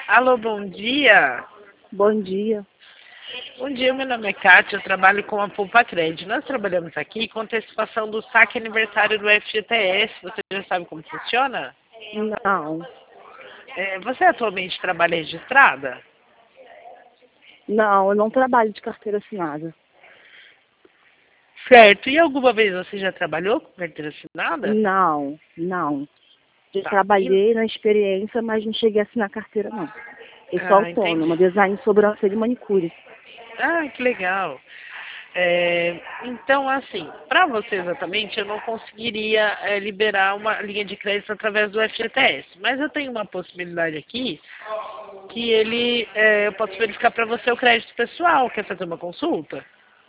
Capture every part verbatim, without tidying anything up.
Alô, bom dia. Bom dia. Bom dia, meu nome é Kátia, eu trabalho com a Poupa Crédito. Nós trabalhamos aqui com antecipação do saque aniversário do F G T S. Você já sabe como funciona? Não. É, você atualmente trabalha registrada? Não, eu não trabalho de carteira assinada. Certo. E alguma vez você já trabalhou com carteira assinada? Não, não. Já Tá. E... trabalhei na experiência, mas não cheguei a assinar carteira, não. Eu sou Ah, autônoma, entendi. design de sobrancelha e manicure. Ah, que legal. É, então, assim, para você exatamente, eu não conseguiria é, liberar uma linha de crédito através do F G T S. Mas eu tenho uma possibilidade aqui que ele, é, eu posso verificar para você o crédito pessoal. Quer fazer uma consulta?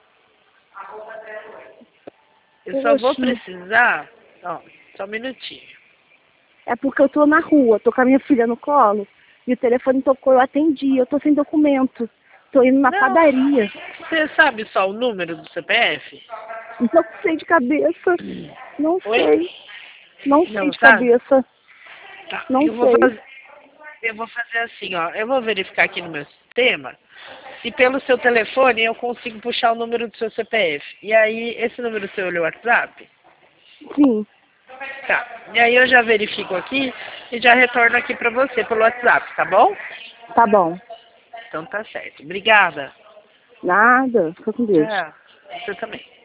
Eu só vou Poxa, precisar... Ó, só um minutinho. é porque eu tô na rua, tô com a minha filha no colo, e o telefone tocou, eu atendi, eu tô sem documento. Tô indo na Não, padaria. você sabe só o número do C P F? Não sei de cabeça. Não Oi? sei. Não sei Não, de sabe? cabeça. Tá, Não eu vou sei. fazer... Eu vou fazer assim, ó. Eu vou verificar aqui no meu sistema se pelo seu telefone eu consigo puxar o número do seu C P F. E aí, esse número seu é o WhatsApp? Sim, Tá. E aí eu já verifico aqui e já retorno aqui pra você pelo WhatsApp, tá bom? tá bom. Então tá certo. Obrigada. Nada. Fica com Deus. Tchau. Você também.